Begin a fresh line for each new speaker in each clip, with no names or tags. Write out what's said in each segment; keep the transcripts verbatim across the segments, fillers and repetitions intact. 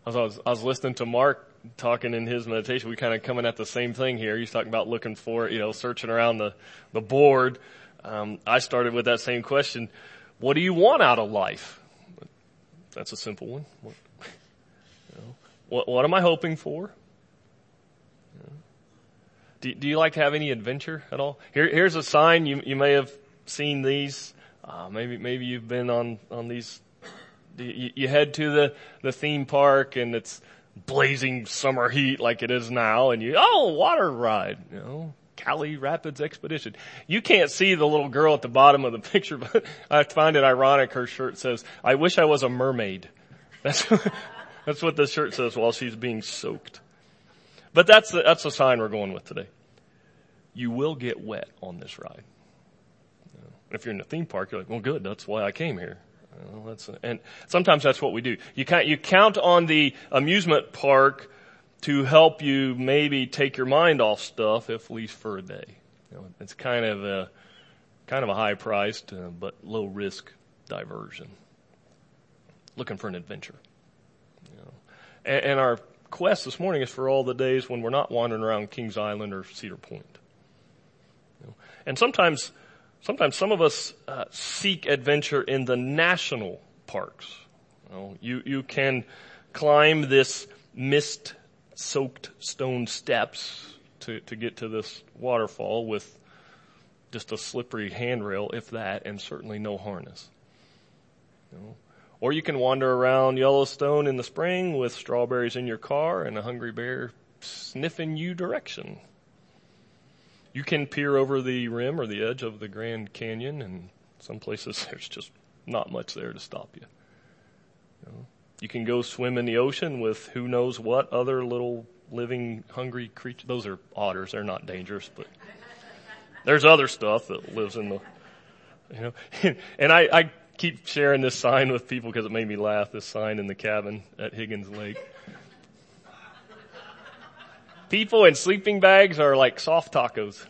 As I was, I was listening to Mark talking in his meditation, we kind of coming at the same thing here. He's talking about looking for, you know, searching around the, the board. Um, I started with that same question. What do you want out of life? That's a simple one. What, you know, what, what am I hoping for? You know, do, do you like to have any adventure at all? Here, here's a sign. You, you may have seen these. Uh, maybe, maybe you've been on, on these. You, you head to the, the theme park and it's blazing summer heat like it is now, and you, oh, water ride, you know, Cali Rapids Expedition. You can't see the little girl at the bottom of the picture, but I find it ironic. Her shirt says, I wish I was a mermaid. That's, that's what the shirt says while she's being soaked. But that's the, that's the sign we're going with today. You will get wet on this ride. You know, if you're in the theme park, you're like, well, good. That's why I came here. Well, that's, and sometimes that's what we do. You count, you count on the amusement park to help you maybe take your mind off stuff, if at least for a day. You know, it's kind of a, kind of a high priced, uh, but low risk diversion. Looking for an adventure. You know, and, and our quest this morning is for all the days when we're not wandering around Kings Island or Cedar Point. You know, and sometimes, Sometimes some of us uh, seek adventure in the national parks. You know, you, you can climb this mist-soaked stone steps to, to get to this waterfall with just a slippery handrail, if that, and certainly no harness. You know, or you can wander around Yellowstone in the spring with strawberries in your car and a hungry bear sniffing you direction. You can peer over the rim or the edge of the Grand Canyon, and some places there's just not much there to stop you. You know, you can go swim in the ocean with who knows what other little living hungry creatures. Those are otters. They're not dangerous, but there's other stuff that lives in the, you know. And I, I keep sharing this sign with people because it made me laugh, this sign in the cabin at Higgins Lake. People in sleeping bags are like soft tacos.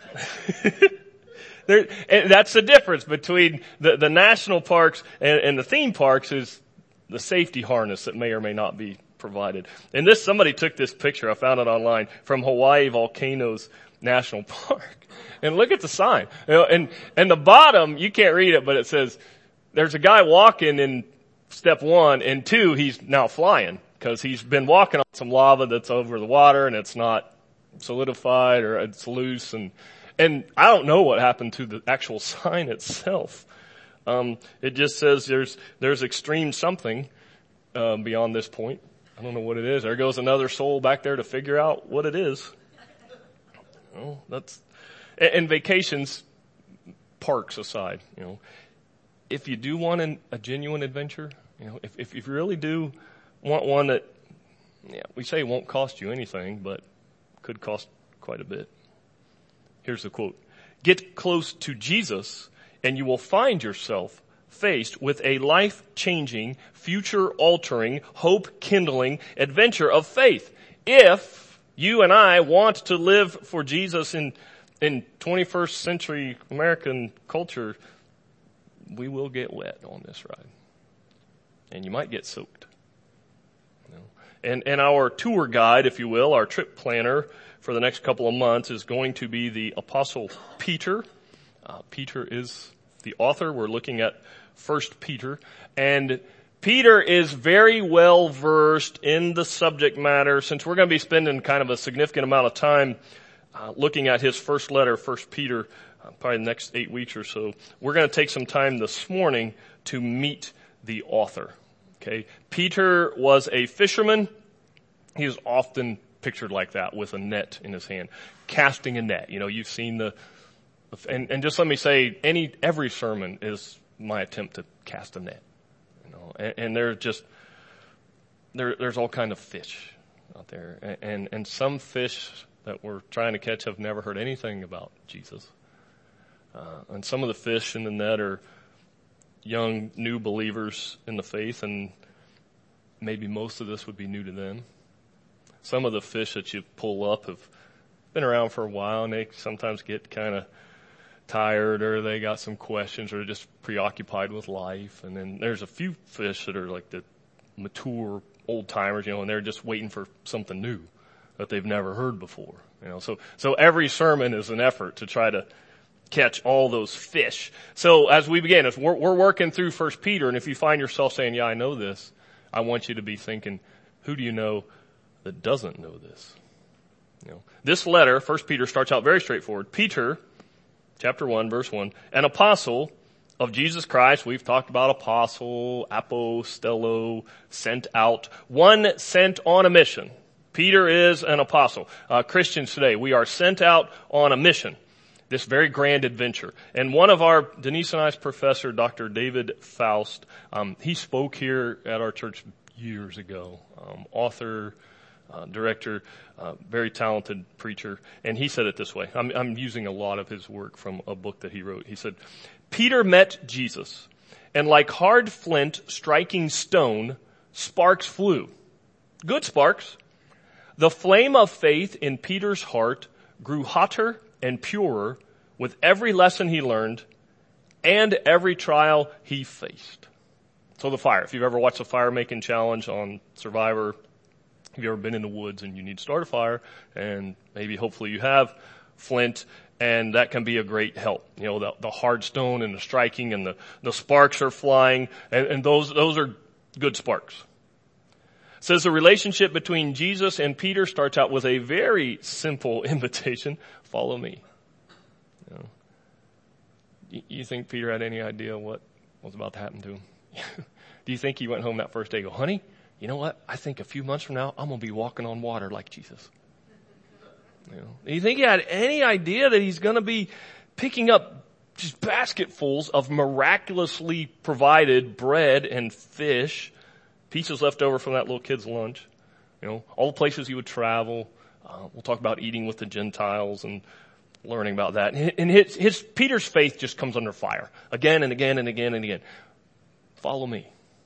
there, and that's the difference between the, the national parks and, and the theme parks is the safety harness that may or may not be provided. And this, somebody took this picture, I found it online, from Hawaii Volcanoes National Park. And look at the sign. You know, and, and the bottom, you can't read it, but it says, there's a guy walking in step one, and two, he's now flying. Because he's been walking on some lava that's over the water and it's not solidified or it's loose. And, and I don't know what happened to the actual sign itself. Um, it just says there's, there's extreme something, uh, beyond this point. I don't know what it is. There goes another soul back there to figure out what it is. Well, that's, and, and vacations, parks aside, you know, if you do want an, a genuine adventure, you know, if, if you really do want one that, yeah, we say won't cost you anything, but could cost quite a bit. Here's the quote. Get close to Jesus and you will find yourself faced with a life-changing, future-altering, hope-kindling adventure of faith. If you and I want to live for Jesus in, in twenty-first century American culture, we will get wet on this ride. And you might get soaked. And, and our tour guide, if you will, our trip planner for the next couple of months is going to be the Apostle Peter. Uh, Peter is the author. We're looking at First Peter. And Peter is very well versed in the subject matter. Since we're going to be spending kind of a significant amount of time uh, looking at his first letter, First Peter, uh, probably the next eight weeks or so, we're going to take some time this morning to meet the author. Okay, Peter was a fisherman. He is often pictured like that with a net in his hand, casting a net. You know, you've seen the, and, and just let me say, any, every sermon is my attempt to cast a net. You know, and, and there's just, there, there's all kind of fish out there. And, and, and some fish that we're trying to catch have never heard anything about Jesus. Uh, and some of the fish in the net are young, new believers in the faith, and maybe most of this would be new to them. Some of the fish that you pull up have been around for a while, and they sometimes get kind of tired, or they got some questions, or just preoccupied with life. And then there's a few fish that are like the mature old timers, you know, and they're just waiting for something new that they've never heard before. You know, so, so every sermon is an effort to try to catch all those fish. So as we begin, as we're, we're working through First Peter, and if you find yourself saying, yeah, I know this, I want you to be thinking, who do you know that doesn't know this? You know, this letter, First Peter, starts out very straightforward. Peter, chapter one, verse one, an apostle of Jesus Christ. We've talked about apostle, apostello, sent out, one sent on a mission. Peter is an apostle. Uh, Christians today, we are sent out on a mission. This very grand adventure. And one of our, Denise and I's professor, Doctor David Faust, um, he spoke here at our church years ago. Um, author, uh, director, uh, very talented preacher. And he said it this way. I'm, I'm using a lot of his work from a book that he wrote. He said, Peter met Jesus, and like hard flint striking stone, sparks flew. Good sparks. The flame of faith in Peter's heart grew hotter and purer with every lesson he learned and every trial he faced. So the fire, if you've ever watched a fire making challenge on Survivor, have you ever been in the woods and you need to start a fire, and maybe hopefully you have flint, and that can be a great help. You know, the, the hard stone and the striking and the, the sparks are flying, and, and those, those are good sparks. It says the relationship between Jesus and Peter starts out with a very simple invitation. Follow me. You know, you, you think Peter had any idea what was about to happen to him? Do you think he went home that first day and go, honey, you know what? I think a few months from now, I'm going to be walking on water like Jesus. You know, do you think he had any idea that he's going to be picking up just basketfuls of miraculously provided bread and fish, pieces left over from that little kid's lunch, you know, all the places he would travel. Uh, we'll talk about eating with the Gentiles and learning about that. And his, his, Peter's faith just comes under fire again and again and again and again. Follow me.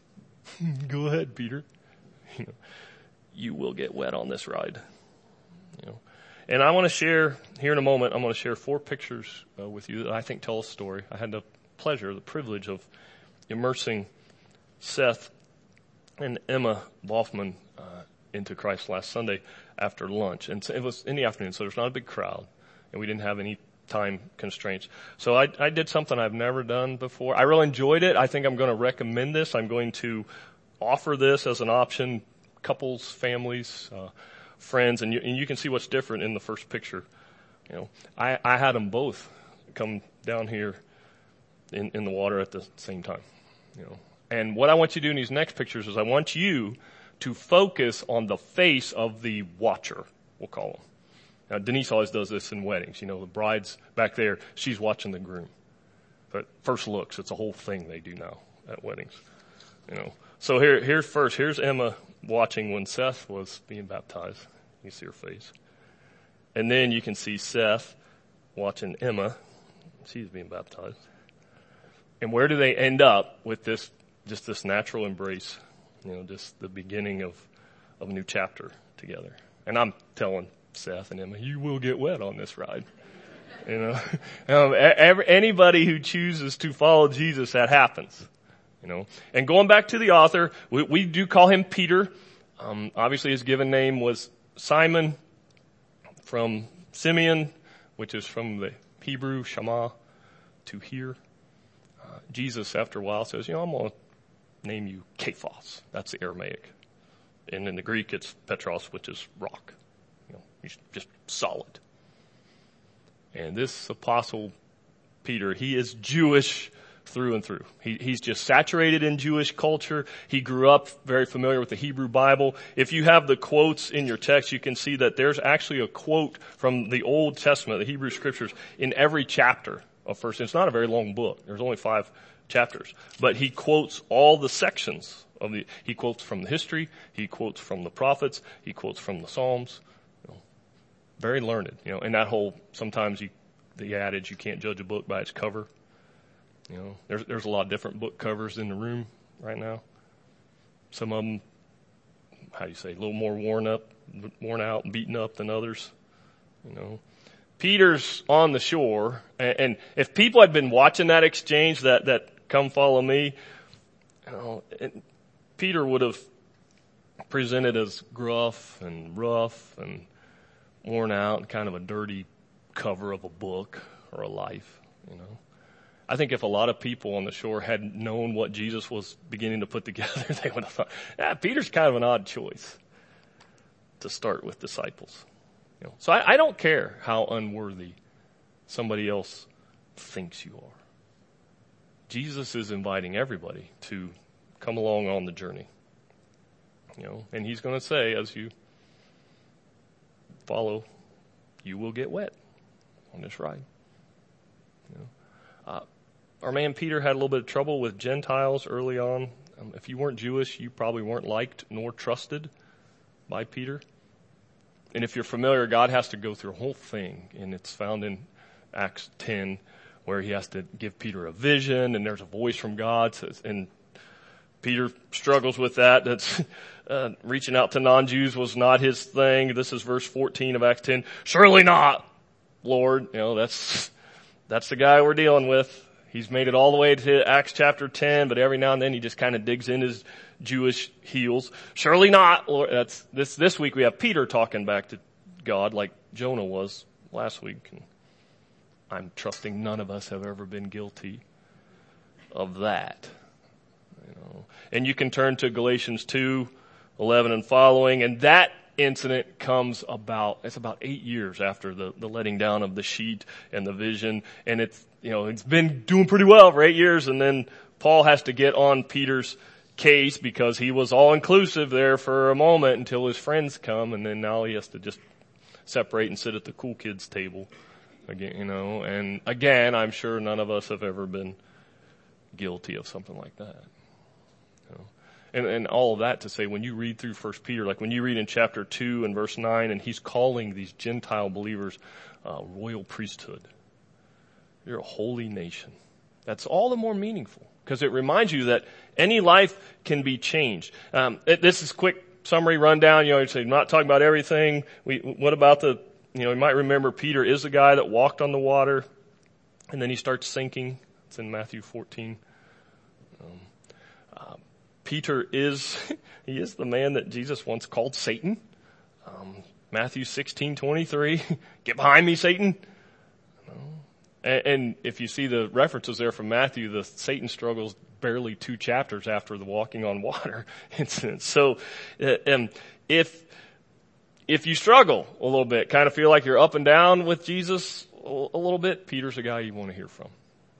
Go ahead, Peter. You know, you will get wet on this ride. You know, and I want to share here in a moment, I'm going to share four pictures uh, with you that I think tell a story. I had the pleasure, the privilege of immersing Seth and Emma Boffman uh, into Christ last Sunday after lunch. And so it was in the afternoon, so there's not a big crowd, and we didn't have any time constraints. So I, I did something I've never done before. I really enjoyed it. I think I'm going to recommend this. I'm going to offer this as an option, couples, families, uh, friends, and you, and you can see what's different in the first picture. You know, I, I had them both come down here in, in the water at the same time, you know. And what I want you to do in these next pictures is I want you to focus on the face of the watcher, we'll call him. Now, Denise always does this in weddings. You know, the bride's back there, she's watching the groom. But first looks, it's a whole thing they do now at weddings. You know, so here, here's first, here's Emma watching when Seth was being baptized. You see her face. And then you can see Seth watching Emma. She's being baptized. And where do they end up with this? Just this natural embrace, you know, just the beginning of, of a new chapter together. And I'm telling Seth and Emma, you will get wet on this ride. You know, um, every, anybody who chooses to follow Jesus, that happens. You know, and going back to the author, we, we do call him Peter. Um, obviously his given name was Simon, from Simeon, which is from the Hebrew Shema, to hear. Uh, Jesus, after a while, says, you know, I'm going to name you Kephas. That's the Aramaic. And in the Greek, it's Petros, which is rock. You know, he's just solid. And this apostle, Peter, he is Jewish through and through. He, he's just saturated in Jewish culture. He grew up very familiar with the Hebrew Bible. If you have the quotes in your text, you can see that there's actually a quote from the Old Testament, the Hebrew Scriptures, in every chapter of First. It's not a very long book. There's only five chapters. But he quotes all the sections of the, he quotes from the history, he quotes from the prophets, he quotes from the Psalms. You know, very learned, you know, and that whole, sometimes you, the adage, you can't judge a book by its cover. You know, there's, there's a lot of different book covers in the room right now. Some of them, how do you say, a little more worn up, worn out and beaten up than others, you know. Peter's on the shore, and, and if people had been watching that exchange, that, that come follow me, you know, it, Peter would have presented as gruff and rough and worn out and kind of a dirty cover of a book or a life, you know. I think if a lot of people on the shore had known what Jesus was beginning to put together, they would have thought, ah, Peter's kind of an odd choice to start with disciples. You know, so I, I don't care how unworthy somebody else thinks you are. Jesus is inviting everybody to come along on the journey. You know, and he's going to say, as you follow, you will get wet on this ride. You know, uh, our man Peter had a little bit of trouble with Gentiles early on. Um, if you weren't Jewish, you probably weren't liked nor trusted by Peter. And if you're familiar, God has to go through a whole thing, and it's found in Acts ten, where he has to give Peter a vision, and there's a voice from God, and Peter struggles with that. That's uh, reaching out to non-Jews was not his thing. This is verse fourteen of Acts ten. Surely not, Lord. You know, that's that's the guy we're dealing with. He's made it all the way to Acts chapter ten, but every now and then he just kind of digs in his Jewish heels. Surely not, Lord. That's this this week we have Peter talking back to God like Jonah was last week. And I'm trusting none of us have ever been guilty of that. You know, and you can turn to Galatians two, eleven and following, and that incident comes about, it's about eight years after the, the letting down of the sheet and the vision, and it's, you know, it's been doing pretty well for eight years, and then Paul has to get on Peter's case because he was all inclusive there for a moment until his friends come, and then now he has to just separate and sit at the cool kids table again, you know, and again, I'm sure none of us have ever been guilty of something like that. And, and all of that to say, when you read through First Peter, like when you read in chapter two and verse nine, and he's calling these Gentile believers uh, royal priesthood. You're a holy nation. That's all the more meaningful because it reminds you that any life can be changed. Um, it, this is quick summary rundown. You know, you say, I'm not talking about everything. We, what about the, you know, you might remember Peter is the guy that walked on the water and then he starts sinking. It's in Matthew fourteen. Um, uh, Peter is, he is the man that Jesus once called Satan. Um, Matthew sixteen twenty-three, get behind me, Satan. And, and if you see the references there from Matthew, the Satan struggles barely two chapters after the walking on water incident. So, uh, um, if, if you struggle a little bit, kind of feel like you're up and down with Jesus a, a little bit, Peter's a guy you want to hear from.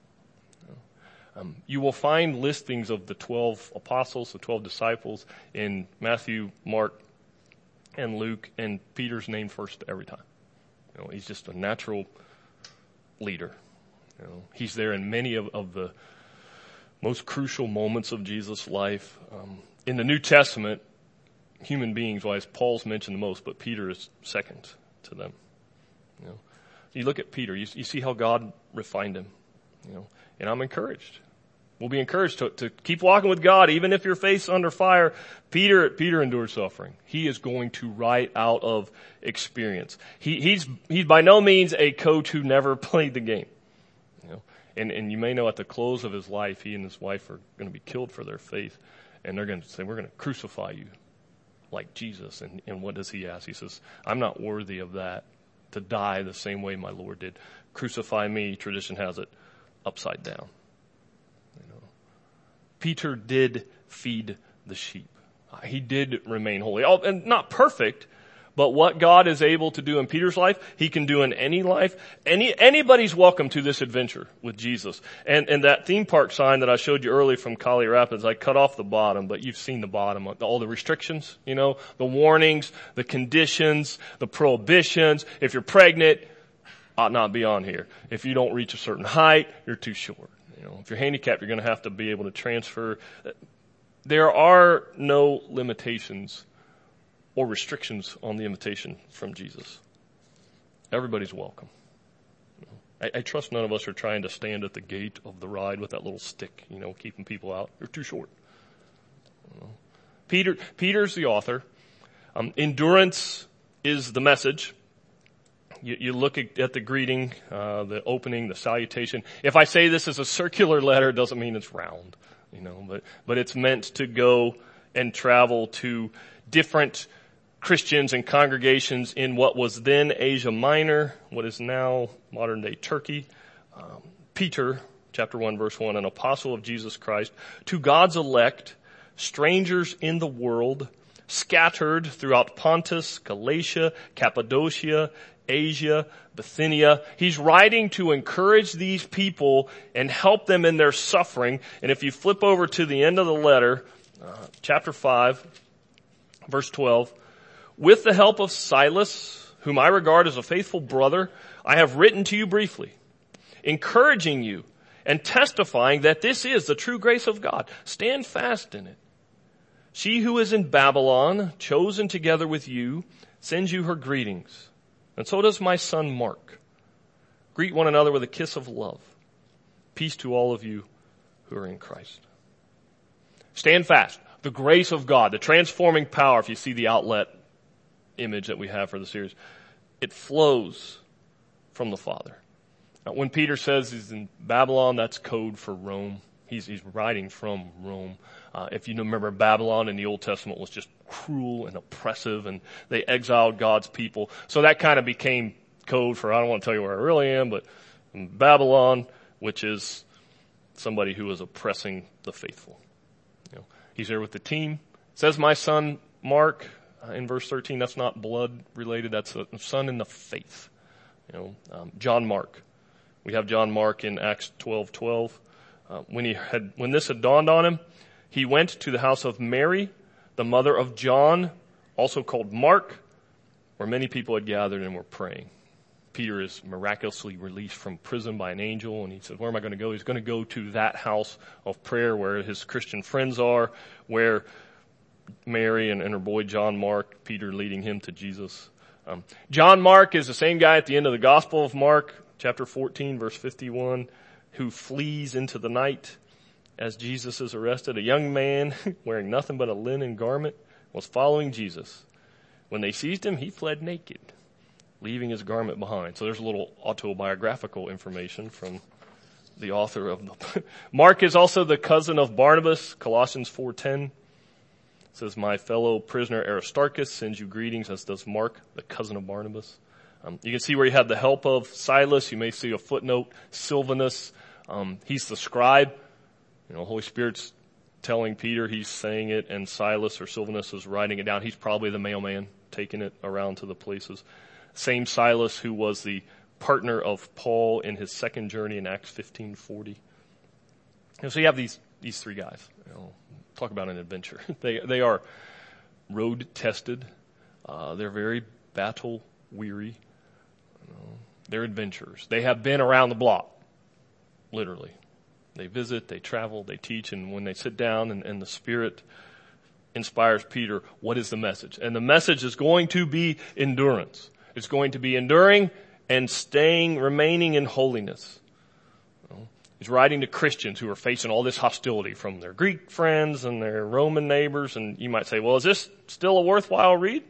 Um, you will find listings of the twelve apostles, the twelve disciples in Matthew, Mark, and Luke, and Peter's named first every time. You know, he's just a natural leader. You know, he's there in many of, of the most crucial moments of Jesus' life. Um, in the New Testament, human beings-wise, Paul's mentioned the most, but Peter is second to them. You know, you look at Peter, you, you see how God refined him. You know, and I'm encouraged. We'll be encouraged to, to keep walking with God, even if your faith's under fire. Peter, Peter endured suffering. He is going to write out of experience. He, he's, he's by no means a coach who never played the game. You know, and, and you may know at the close of his life, he and his wife are going to be killed for their faith. And they're going to say, we're going to crucify you like Jesus. And, and what does he ask? He says, I'm not worthy of that, to die the same way my Lord did. Crucify me, tradition has it, upside down. You know, Peter did feed the sheep. He did remain holy, and not perfect, but what God is able to do in Peter's life, he can do in any life. Any anybody's welcome to this adventure with Jesus. And and that theme park sign that I showed you earlier from Collier Rapids, I cut off the bottom, but you've seen the bottom, all the restrictions, you know, the warnings, the conditions, the prohibitions. If you're pregnant, ought not be on here. If you don't reach a certain height, you're too short. You know, if you're handicapped, you're going to have to be able to transfer. There are no limitations or restrictions on the invitation from Jesus. Everybody's welcome. You know, I, I trust none of us are trying to stand at the gate of the ride with that little stick, you know, keeping people out. You're too short. You know. Peter, Peter's the author. Um, endurance is the message. You, you look at, at the greeting, uh, the opening, the salutation. If I say this is a circular letter, it doesn't mean it's round, you know, but, but it's meant to go and travel to different Christians and congregations in what was then Asia Minor, what is now modern day Turkey. Um, Peter, chapter one, verse one, an apostle of Jesus Christ, to God's elect, strangers in the world, scattered throughout Pontus, Galatia, Cappadocia, Asia, Bithynia. He's writing to encourage these people and help them in their suffering. And if you flip over to the end of the letter, uh, chapter five, verse twelve, with the help of Silas, whom I regard as a faithful brother, I have written to you briefly, encouraging you and testifying that this is the true grace of God. Stand fast in it. She who is in Babylon, chosen together with you, sends you her greetings. And so does my son Mark. Greet one another with a kiss of love. Peace to all of you who are in Christ. Stand fast. The grace of God, the transforming power, if you see the outlet image that we have for the series, it flows from the Father. Now, when Peter says he's in Babylon, that's code for Rome. He's, he's writing from Rome. Uh, if you remember, Babylon in the Old Testament was just cruel and oppressive, and they exiled God's people. So that kind of became code for, I don't want to tell you where I really am, but Babylon, which is somebody who is oppressing the faithful. You know, he's there with the team. It says my son Mark uh, in verse thirteen. That's not blood related. That's a son in the faith. You know, um, John Mark. We have John Mark in Acts twelve twelve. Uh, when he had, when this had dawned on him, he went to the house of Mary, the mother of John, also called Mark, where many people had gathered and were praying. Peter is miraculously released from prison by an angel, and he says, where am I going to go? He's going to go to that house of prayer where his Christian friends are, where Mary and, and her boy John Mark, Peter leading him to Jesus. Um, John Mark is the same guy at the end of the Gospel of Mark, chapter fourteen, verse fifty-one, who flees into the night as Jesus is arrested. A young man wearing nothing but a linen garment was following Jesus. When they seized him, he fled naked, leaving his garment behind. So there's a little autobiographical information from the author of the Mark is also the cousin of Barnabas, Colossians four ten. It says, my fellow prisoner Aristarchus sends you greetings, as does Mark, the cousin of Barnabas. Um, you can see where he had the help of Silas. You may see a footnote, Silvanus. Um, he's the scribe. You know, Holy Spirit's telling Peter, he's saying it, and Silas or Silvanus is writing it down. He's probably the mailman taking it around to the places. Same Silas who was the partner of Paul in his second journey in Acts fifteen forty. And so you have these these three guys. You know, talk about an adventure. they they are road tested. Uh, they're very battle weary. You know, they're adventurers. They have been around the block. Literally. They visit, they travel, they teach, and when they sit down and, and the Spirit inspires Peter, what is the message? And the message is going to be endurance. It's going to be enduring and staying, remaining in holiness. You know, he's writing to Christians who are facing all this hostility from their Greek friends and their Roman neighbors, and you might say, well, is this still a worthwhile read?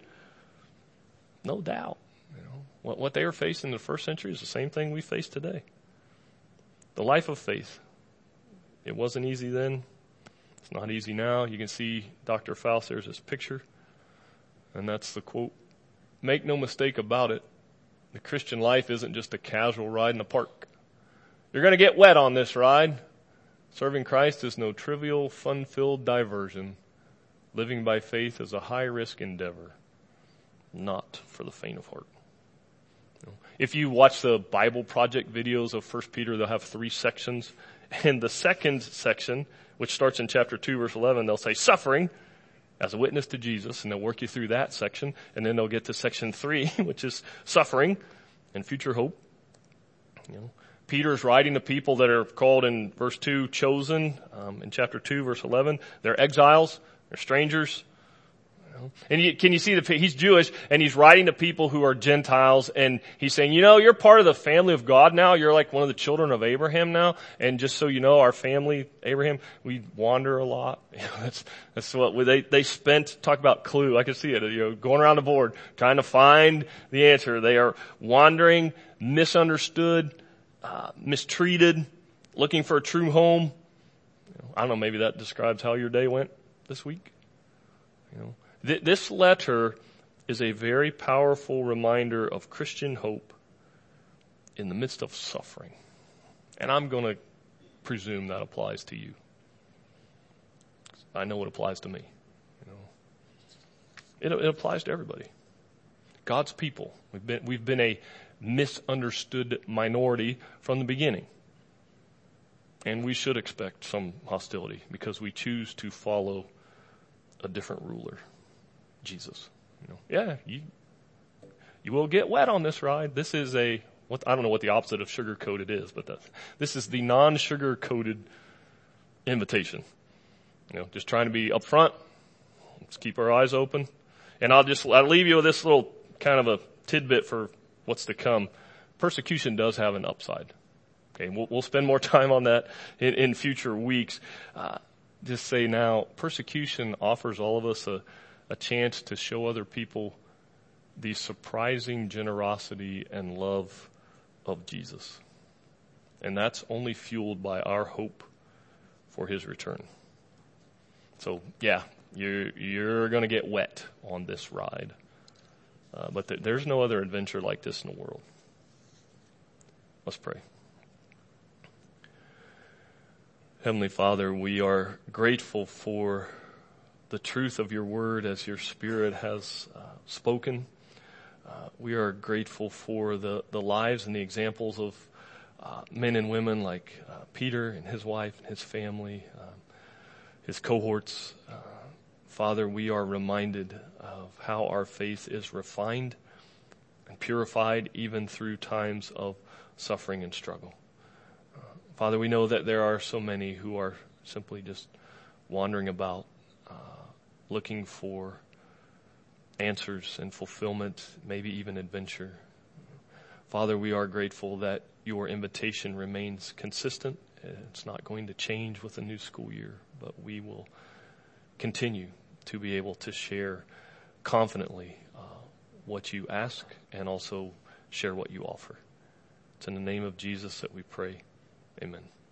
No doubt. You know, what, what they were facing in the first century is the same thing we face today. The life of faith. It wasn't easy then. It's not easy now. You can see Doctor Faust, there's his picture. And that's the quote. Make no mistake about it. The Christian life isn't just a casual ride in a park. You're going to get wet on this ride. Serving Christ is no trivial, fun-filled diversion. Living by faith is a high-risk endeavor. Not for the faint of heart. If you watch the Bible Project videos of First Peter, they'll have three sections. And the second section, which starts in chapter two, verse eleven, they'll say suffering as a witness to Jesus, and they'll work you through that section. And then they'll get to section three, which is suffering and future hope. You know, Peter's writing to people that are called in verse two, chosen. Um, in chapter two, verse eleven, they're exiles, they're strangers. And you, can you see that he's Jewish and he's writing to people who are Gentiles, and he's saying, you know, you're part of the family of God now. You're like one of the children of Abraham now. And just so you know, our family, Abraham, we wander a lot. You know, that's, that's what we, they, they spent, talk about clue. I can see it, you know, going around the board, trying to find the answer. They are wandering, misunderstood, uh, mistreated, looking for a true home. You know, I don't know, maybe that describes how your day went this week. You know, Th- this letter is a very powerful reminder of Christian hope in the midst of suffering. And I'm going to presume that applies to you. I know it applies to me. You know, it, it applies to everybody. God's people. We've been, we've been a misunderstood minority from the beginning. And we should expect some hostility because we choose to follow a different ruler, Jesus. You know, yeah, you you will get wet on this ride. This is a what I don't know what the opposite of sugar coated is, but that's, this is the non-sugar coated invitation. You know, just trying to be upfront. Let's keep our eyes open. And I'll just I'll leave you with this little kind of a tidbit for what's to come. Persecution does have an upside. Okay, we'll, we'll spend more time on that in, in future weeks. Uh, just say now, persecution offers all of us a, a chance to show other people the surprising generosity and love of Jesus. And that's only fueled by our hope for his return. So, yeah, you're, you're going to get wet on this ride. Uh, but th- there's no other adventure like this in the world. Let's pray. Heavenly Father, we are grateful for the truth of your word as your Spirit has uh, spoken. Uh, we are grateful for the, the lives and the examples of uh, men and women like uh, Peter and his wife and his family, uh, his cohorts. Uh, Father, we are reminded of how our faith is refined and purified even through times of suffering and struggle. Uh, Father, we know that there are so many who are simply just wandering about, uh, looking for answers and fulfillment, maybe even adventure. Father, we are grateful that your invitation remains consistent. It's not going to change with the new school year, but we will continue to be able to share confidently uh, what you ask and also share what you offer. It's in the name of Jesus that we pray. Amen.